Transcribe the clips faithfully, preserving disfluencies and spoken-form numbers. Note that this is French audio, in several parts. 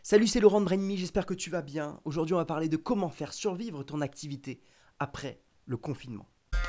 Salut, c'est Laurent de Brainme, j'espère que tu vas bien. Aujourd'hui, on va parler de comment faire survivre ton activité après le confinement.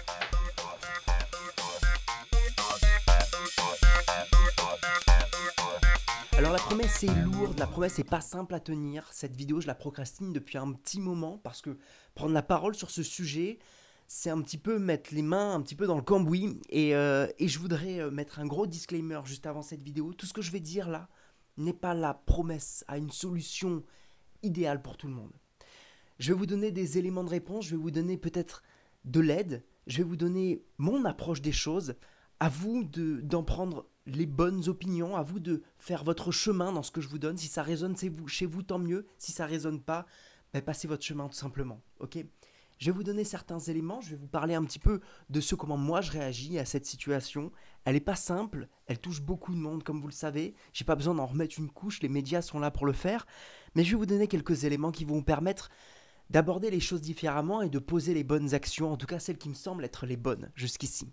Alors la promesse est lourde, la promesse est pas simple à tenir. Cette vidéo, je la procrastine depuis un petit moment parce que prendre la parole sur ce sujet, c'est un petit peu mettre les mains un petit peu dans le cambouis. Et, euh, et je voudrais euh, mettre un gros disclaimer juste avant cette vidéo. Tout ce que je vais dire là n'est pas la promesse à une solution idéale pour tout le monde. Je vais vous donner des éléments de réponse, je vais vous donner peut-être de l'aide, je vais vous donner mon approche des choses. À vous de, d'en prendre les bonnes opinions, à vous de faire votre chemin dans ce que je vous donne. Si ça résonne chez vous, chez vous tant mieux. Si ça résonne pas, ben passez votre chemin tout simplement. Ok. Je vais vous donner certains éléments, je vais vous parler un petit peu de ce comment moi je réagis à cette situation. Elle n'est pas simple, elle touche beaucoup de monde comme vous le savez. J'ai pas besoin d'en remettre une couche, les médias sont là pour le faire. Mais je vais vous donner quelques éléments qui vont vous permettre d'aborder les choses différemment et de poser les bonnes actions, en tout cas celles qui me semblent être les bonnes jusqu'ici.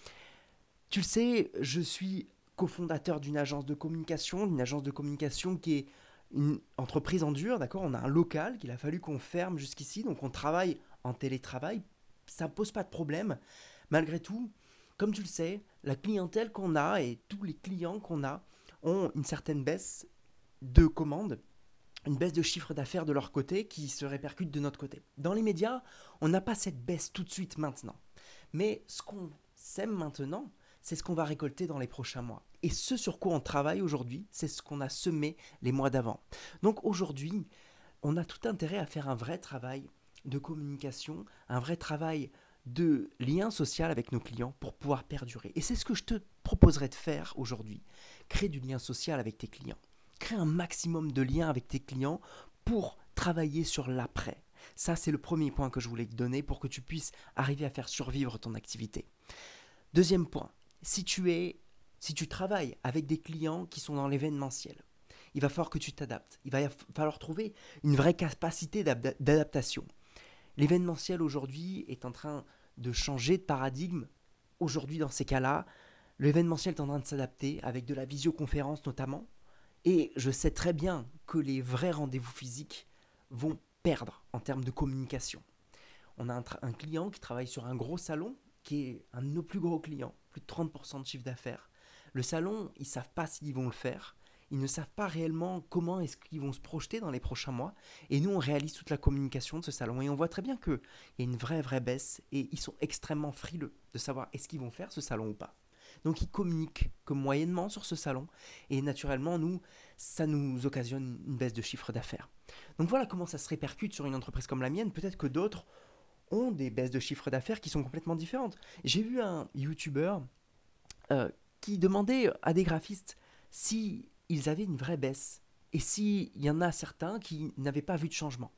Tu le sais, je suis cofondateur d'une agence de communication, d'une agence de communication qui est une entreprise en dur, d'accord. On a un local qu'il a fallu qu'on ferme jusqu'ici, donc on travaille en télétravail, ça ne pose pas de problème. Malgré tout, comme tu le sais, la clientèle qu'on a et tous les clients qu'on a ont une certaine baisse de commandes, une baisse de chiffre d'affaires de leur côté qui se répercute de notre côté. Dans les médias, on n'a pas cette baisse tout de suite maintenant. Mais ce qu'on sème maintenant, c'est ce qu'on va récolter dans les prochains mois. Et ce sur quoi on travaille aujourd'hui, c'est ce qu'on a semé les mois d'avant. Donc aujourd'hui, on a tout intérêt à faire un vrai travail de communication, un vrai travail de lien social avec nos clients pour pouvoir perdurer. Et c'est ce que je te proposerais de faire aujourd'hui. Créer du lien social avec tes clients. Crée un maximum de liens avec tes clients pour travailler sur l'après. Ça, c'est le premier point que je voulais te donner pour que tu puisses arriver à faire survivre ton activité. Deuxième point, si tu es, si tu travailles avec des clients qui sont dans l'événementiel, il va falloir que tu t'adaptes. Il va falloir trouver une vraie capacité d'adaptation. L'événementiel aujourd'hui est en train de changer de paradigme. Aujourd'hui, dans ces cas-là, l'événementiel est en train de s'adapter avec de la visioconférence notamment. Et je sais très bien que les vrais rendez-vous physiques vont perdre en termes de communication. On a un, tra- un client qui travaille sur un gros salon, qui est un de nos plus gros clients, plus de trente pour cent de chiffre d'affaires. Le salon, ils ne savent pas s'ils vont le faire. Ils ne savent pas réellement comment est-ce qu'ils vont se projeter dans les prochains mois. Et nous, on réalise toute la communication de ce salon. Et on voit très bien qu'il y a une vraie, vraie baisse. Et ils sont extrêmement frileux de savoir est-ce qu'ils vont faire ce salon ou pas. Donc ils communiquent que moyennement sur ce salon et naturellement nous, ça nous occasionne une baisse de chiffre d'affaires. Donc voilà comment ça se répercute sur une entreprise comme la mienne. Peut-être que d'autres ont des baisses de chiffre d'affaires qui sont complètement différentes. J'ai vu un YouTuber euh, qui demandait à des graphistes si ils avaient une vraie baisse et s'il y en a certains qui n'avaient pas vu de changement.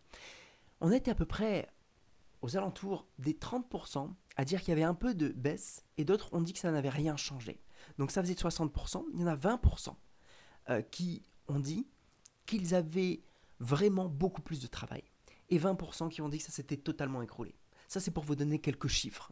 On était à peu près aux alentours des trente pour cent à dire qu'il y avait un peu de baisse et d'autres ont dit que ça n'avait rien changé. Donc ça faisait soixante pour cent. Il y en a vingt pour cent euh, qui ont dit qu'ils avaient vraiment beaucoup plus de travail et vingt pour cent qui ont dit que ça s'était totalement écroulé. Ça, c'est pour vous donner quelques chiffres.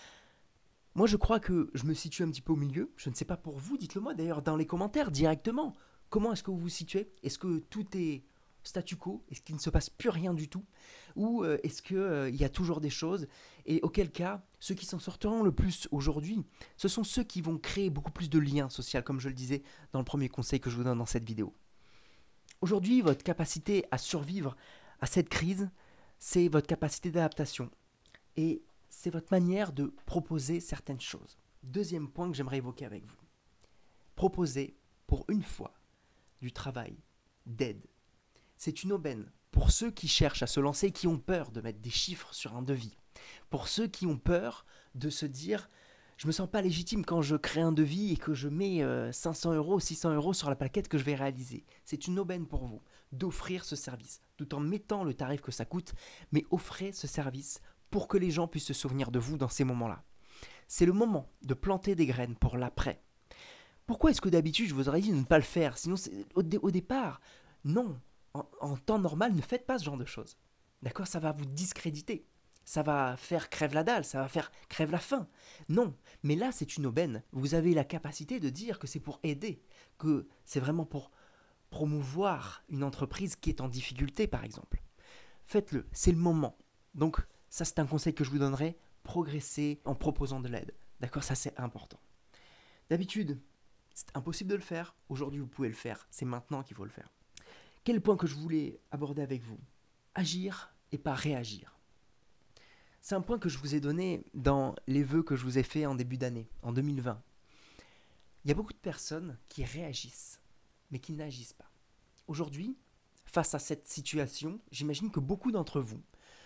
Moi, je crois que je me situe un petit peu au milieu. Je ne sais pas pour vous, dites-le moi d'ailleurs dans les commentaires directement. Comment est-ce que vous vous situez? Est-ce que tout est statu quo? Est-ce qu'il ne se passe plus rien du tout? Ou euh, est-ce qu'il euh, y a toujours des choses? Et auquel cas, ceux qui s'en sortiront le plus aujourd'hui, ce sont ceux qui vont créer beaucoup plus de liens sociaux, comme je le disais dans le premier conseil que je vous donne dans cette vidéo. Aujourd'hui, votre capacité à survivre à cette crise, c'est votre capacité d'adaptation. Et c'est votre manière de proposer certaines choses. Deuxième point que j'aimerais évoquer avec vous. Proposer, pour une fois, du travail, d'aide. C'est une aubaine pour ceux qui cherchent à se lancer et qui ont peur de mettre des chiffres sur un devis. Pour ceux qui ont peur de se dire « je me sens pas légitime quand je crée un devis et que je mets euh, cinq cents euros, six cents euros sur la plaquette que je vais réaliser ». C'est une aubaine pour vous d'offrir ce service, tout en mettant le tarif que ça coûte, mais offrez ce service pour que les gens puissent se souvenir de vous dans ces moments-là. C'est le moment de planter des graines pour l'après. Pourquoi est-ce que d'habitude je vous aurais dit de ne pas le faire? Sinon, au, dé- au départ, non. En, en temps normal, ne faites pas ce genre de choses. D'accord? Ça va vous discréditer. Ça va faire crève la dalle, ça va faire crève la faim. Non, mais là c'est une aubaine. Vous avez la capacité de dire que c'est pour aider, que c'est vraiment pour promouvoir une entreprise qui est en difficulté, par exemple. Faites-le, c'est le moment. Donc, ça, c'est un conseil que je vous donnerai. Progressez en proposant de l'aide. D'accord, ça, c'est important. D'habitude, c'est impossible de le faire. Aujourd'hui, vous pouvez le faire. C'est maintenant qu'il faut le faire. Quel point que je voulais aborder avec vous? Agir et pas réagir. C'est un point que je vous ai donné dans les vœux que je vous ai faits en début d'année, en deux mille vingt. Il y a beaucoup de personnes qui réagissent, mais qui n'agissent pas. Aujourd'hui, face à cette situation, j'imagine que beaucoup d'entre vous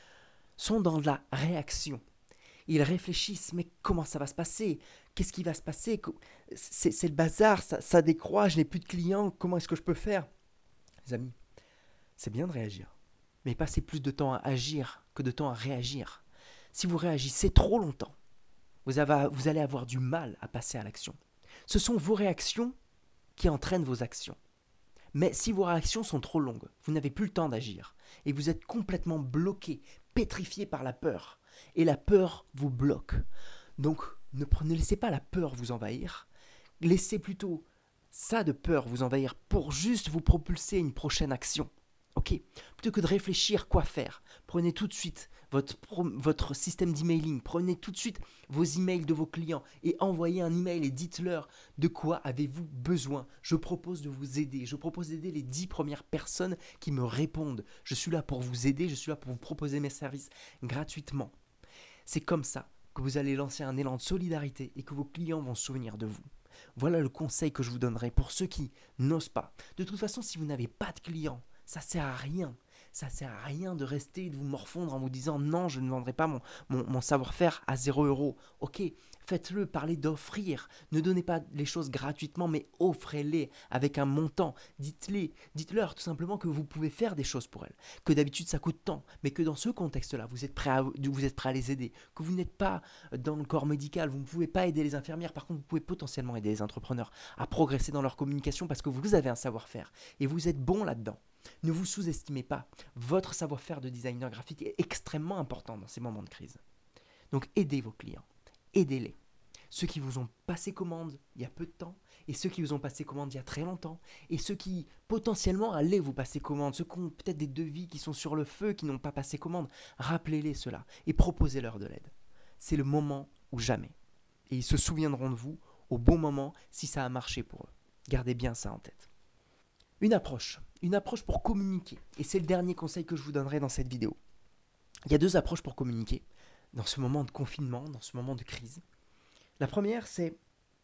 sont dans la réaction. Ils réfléchissent, mais comment ça va se passer? Qu'est-ce qui va se passer? c'est, c'est le bazar, ça, ça décroît, je n'ai plus de clients, comment est-ce que je peux faire? Les amis, c'est bien de réagir, mais passez plus de temps à agir que de temps à réagir. Si vous réagissez trop longtemps, vous, avez, vous allez avoir du mal à passer à l'action. Ce sont vos réactions qui entraînent vos actions. Mais si vos réactions sont trop longues, vous n'avez plus le temps d'agir et vous êtes complètement bloqué, pétrifié par la peur. Et la peur vous bloque. Donc ne, ne laissez pas la peur vous envahir. Laissez plutôt ça de peur vous envahir pour juste vous propulser à une prochaine action. Ok? Plutôt que de réfléchir quoi faire, prenez tout de suite votre, votre système d'emailing, prenez tout de suite vos emails de vos clients et envoyez un email et dites-leur de quoi avez-vous besoin. Je propose de vous aider, je propose d'aider les dix premières personnes qui me répondent. Je suis là pour vous aider, je suis là pour vous proposer mes services gratuitement. C'est comme ça que vous allez lancer un élan de solidarité et que vos clients vont se souvenir de vous. Voilà le conseil que je vous donnerai pour ceux qui n'osent pas. De toute façon, si vous n'avez pas de clients, ça sert à rien. Ça sert à rien de rester et de vous morfondre en vous disant non, je ne vendrai pas mon, mon, mon savoir-faire à zéro euro. Ok, faites-le, parlez d'offrir. Ne donnez pas les choses gratuitement, mais offrez-les avec un montant. Dites-les, dites-leur tout simplement que vous pouvez faire des choses pour elles. Que d'habitude ça coûte tant, mais que dans ce contexte-là, vous êtes prêt à, vous êtes prêt à les aider. Que vous n'êtes pas dans le corps médical, vous ne pouvez pas aider les infirmières. Par contre, vous pouvez potentiellement aider les entrepreneurs à progresser dans leur communication parce que vous avez un savoir-faire et vous êtes bon là-dedans. Ne vous sous-estimez pas. Votre savoir-faire de designer graphique est extrêmement important dans ces moments de crise. Donc aidez vos clients, aidez-les. Ceux qui vous ont passé commande il y a peu de temps, et ceux qui vous ont passé commande il y a très longtemps, et ceux qui potentiellement allaient vous passer commande, ceux qui ont peut-être des devis qui sont sur le feu, qui n'ont pas passé commande, rappelez-les cela et proposez-leur de l'aide. C'est le moment ou jamais. Et ils se souviendront de vous au bon moment si ça a marché pour eux. Gardez bien ça en tête. Une approche, une approche pour communiquer. Et c'est le dernier conseil que je vous donnerai dans cette vidéo. Il y a deux approches pour communiquer dans ce moment de confinement, dans ce moment de crise. La première, c'est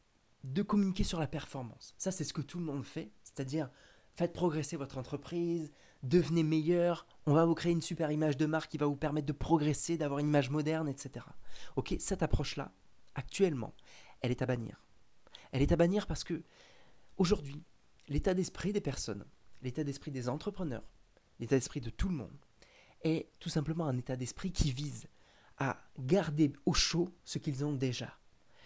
de communiquer sur la performance. Ça, c'est ce que tout le monde fait, c'est-à-dire faites progresser votre entreprise, devenez meilleur, on va vous créer une super image de marque qui va vous permettre de progresser, d'avoir une image moderne, et cetera. Ok, cette approche-là, actuellement, elle est à bannir. Elle est à bannir parce que aujourd'hui, l'état d'esprit des personnes, l'état d'esprit des entrepreneurs, l'état d'esprit de tout le monde est tout simplement un état d'esprit qui vise à garder au chaud ce qu'ils ont déjà.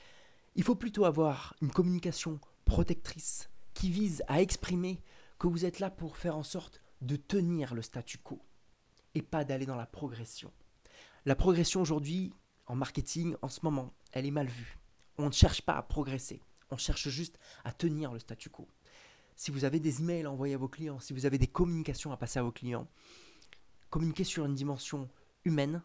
Il faut plutôt avoir une communication protectrice qui vise à exprimer que vous êtes là pour faire en sorte de tenir le statu quo et pas d'aller dans la progression. La progression aujourd'hui, en marketing, en ce moment, elle est mal vue. On ne cherche pas à progresser, on cherche juste à tenir le statu quo. Si vous avez des emails à envoyer à vos clients, si vous avez des communications à passer à vos clients, communiquez sur une dimension humaine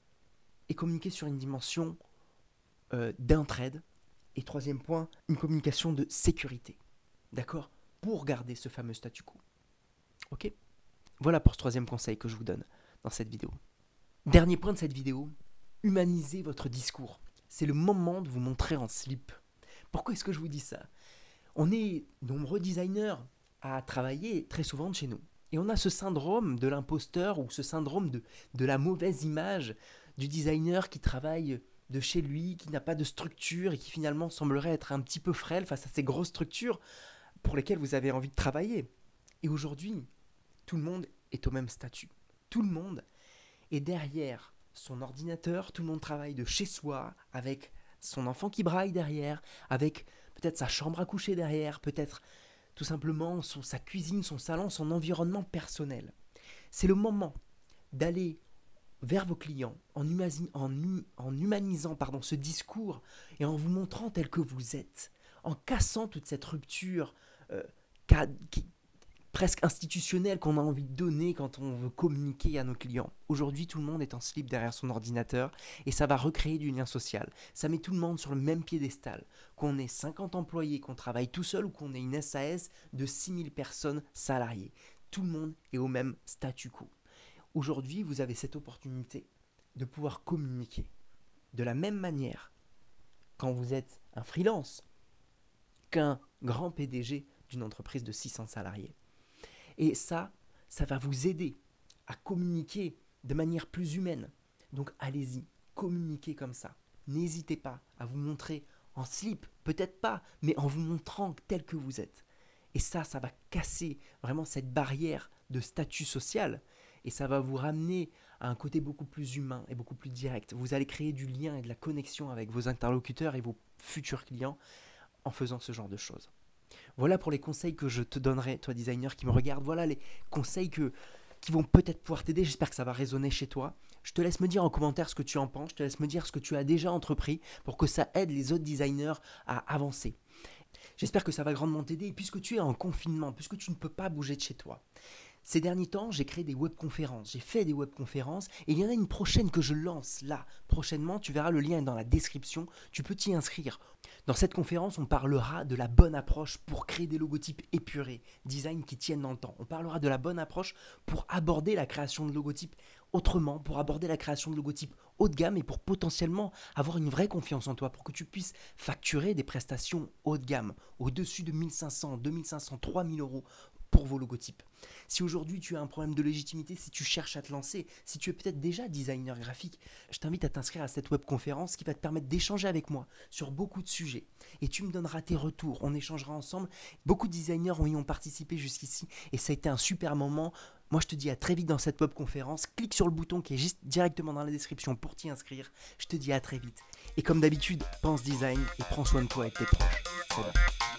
et communiquez sur une dimension euh, d'entraide. Et troisième point, une communication de sécurité. D'accord? Pour garder ce fameux statu quo. Ok? Voilà pour ce troisième conseil que je vous donne dans cette vidéo. Dernier point de cette vidéo, humanisez votre discours. C'est le moment de vous montrer en slip. Pourquoi est-ce que je vous dis ça? On est nombreux designers à travailler très souvent de chez nous. Et on a ce syndrome de l'imposteur ou ce syndrome de, de la mauvaise image du designer qui travaille de chez lui, qui n'a pas de structure et qui finalement semblerait être un petit peu frêle face à ces grosses structures pour lesquelles vous avez envie de travailler. Et aujourd'hui, tout le monde est au même statut. Tout le monde est derrière son ordinateur, tout le monde travaille de chez soi, avec son enfant qui braille derrière, avec peut-être sa chambre à coucher derrière, peut-être tout simplement son, sa cuisine, son salon, son environnement personnel. C'est le moment d'aller vers vos clients en, humasi- en, hum- en humanisant pardon, ce discours et en vous montrant tel que vous êtes, en cassant toute cette rupture euh, ca- qui, presque institutionnel qu'on a envie de donner quand on veut communiquer à nos clients. Aujourd'hui, tout le monde est en slip derrière son ordinateur et ça va recréer du lien social. Ça met tout le monde sur le même piédestal. Qu'on ait cinquante employés, qu'on travaille tout seul ou qu'on ait une S A S de six mille personnes salariées. Tout le monde est au même statu quo. Aujourd'hui, vous avez cette opportunité de pouvoir communiquer de la même manière quand vous êtes un freelance qu'un grand P D G d'une entreprise de six cents salariés. Et ça, ça va vous aider à communiquer de manière plus humaine. Donc allez-y, communiquez comme ça. N'hésitez pas à vous montrer en slip, peut-être pas, mais en vous montrant tel que vous êtes. Et ça, ça va casser vraiment cette barrière de statut social et ça va vous ramener à un côté beaucoup plus humain et beaucoup plus direct. Vous allez créer du lien et de la connexion avec vos interlocuteurs et vos futurs clients en faisant ce genre de choses. Voilà pour les conseils que je te donnerai, toi designer qui me regarde. Voilà les conseils que, qui vont peut-être pouvoir t'aider. J'espère que ça va résonner chez toi. Je te laisse me dire en commentaire ce que tu en penses. Je te laisse me dire ce que tu as déjà entrepris pour que ça aide les autres designers à avancer. J'espère que ça va grandement t'aider. Et puisque tu es en confinement, puisque tu ne peux pas bouger de chez toi, ces derniers temps, j'ai créé des webconférences, j'ai fait des webconférences et il y en a une prochaine que je lance là, prochainement, tu verras, le lien est dans la description, tu peux t'y inscrire. Dans cette conférence, on parlera de la bonne approche pour créer des logotypes épurés, design qui tiennent dans le temps. On parlera de la bonne approche pour aborder la création de logotypes autrement, pour aborder la création de logotypes haut de gamme et pour potentiellement avoir une vraie confiance en toi, pour que tu puisses facturer des prestations haut de gamme, au-dessus de mille cinq cents, deux mille cinq cents, trois mille euros pour vos logotypes. Si aujourd'hui tu as un problème de légitimité, si tu cherches à te lancer, si tu es peut-être déjà designer graphique, je t'invite à t'inscrire à cette webconférence qui va te permettre d'échanger avec moi sur beaucoup de sujets. Et tu me donneras tes retours, on échangera ensemble. Beaucoup de designers y ont participé jusqu'ici et ça a été un super moment. Moi je te dis à très vite dans cette webconférence. Clique sur le bouton qui est juste directement dans la description pour t'y inscrire. Je te dis à très vite. Et comme d'habitude, pense design et prends soin de toi et de tes proches. C'est bon.